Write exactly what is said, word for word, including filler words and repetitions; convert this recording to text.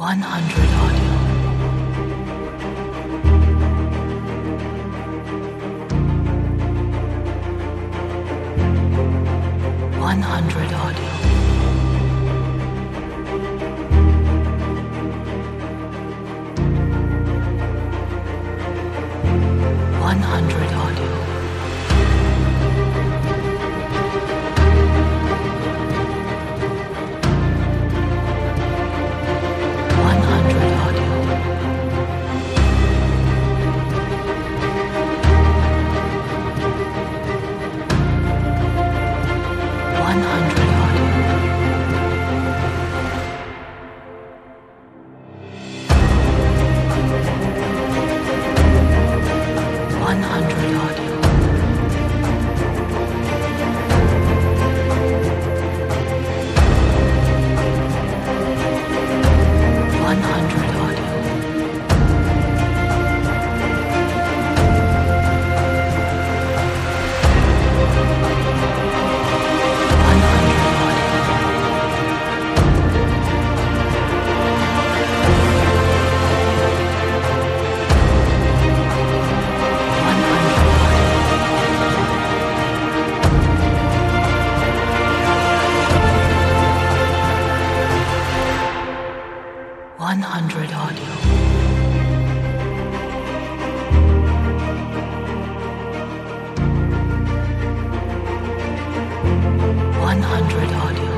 one hundred audio. one hundred audio. one hundred audio. one hundred audio. one hundred audio. one hundred audio. one hundred audio. one hundred audio. one hundred audio. one hundred audio. one hundred audio.